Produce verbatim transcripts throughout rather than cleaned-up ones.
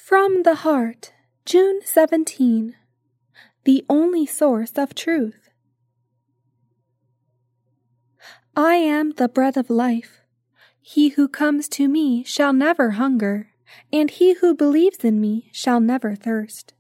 From the Heart, June seventeenth. The only source of truth. I am the bread of life. He who comes to me shall never hunger, and he who believes in me shall never thirst.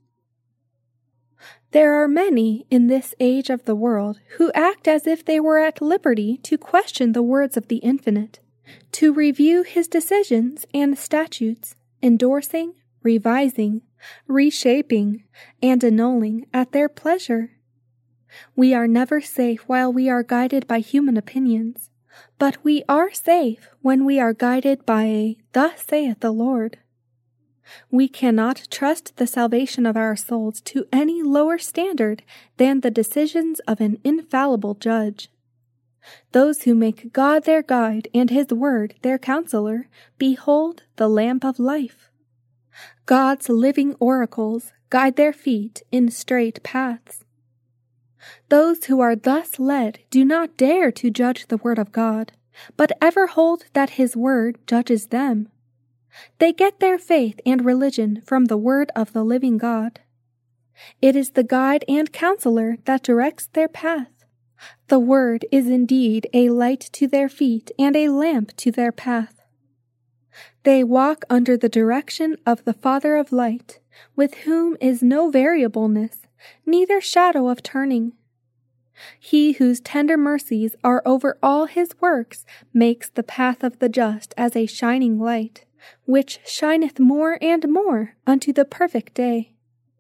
There are many in this age of the world who act as if they were at liberty to question the words of the Infinite, to review his decisions and statutes, endorsing, revising, reshaping, and annulling at their pleasure. We are never safe while we are guided by human opinions, but we are safe when we are guided by a "Thus saith the Lord." We cannot trust the salvation of our souls to any lower standard than the decisions of an infallible judge. Those who make God their guide and his word their counselor behold the lamp of life. God's living oracles guide their feet in straight paths. Those who are thus led do not dare to judge the word of God, but ever hold that his word judges them. They get their faith and religion from the word of the living God. It is the guide and counselor that directs their path. The word is indeed a light to their feet and a lamp to their path. They walk under the direction of the Father of light, with whom is no variableness, neither shadow of turning. He whose tender mercies are over all his works makes the path of the just as a shining light, which shineth more and more unto the perfect day.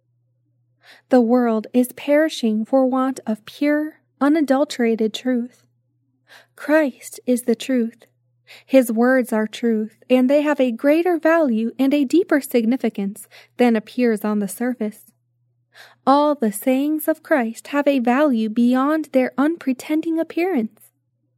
The world is perishing for want of pure, unadulterated truth. Christ is the truth. His words are truth, and they have a greater value and a deeper significance than appears on the surface. All the sayings of Christ have a value beyond their unpretending appearance.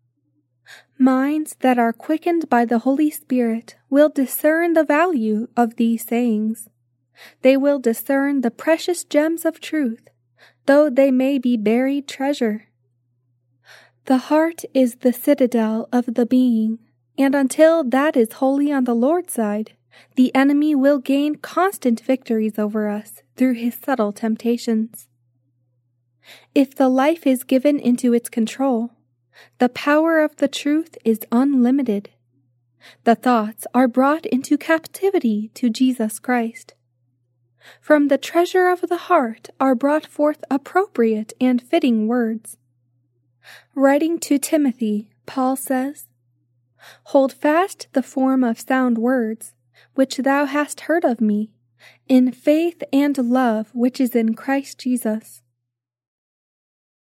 Minds that are quickened by the Holy Spirit will discern the value of these sayings. They will discern the precious gems of truth, though they may be buried treasure. The heart is the citadel of the being, and until that is wholly on the Lord's side, the enemy will gain constant victories over us through his subtle temptations. If the life is given into its control, the power of the truth is unlimited. The thoughts are brought into captivity to Jesus Christ. From the treasure of the heart are brought forth appropriate and fitting words. Writing to Timothy, Paul says, "Hold fast the form of sound words, which thou hast heard of me, in faith and love which is in Christ Jesus.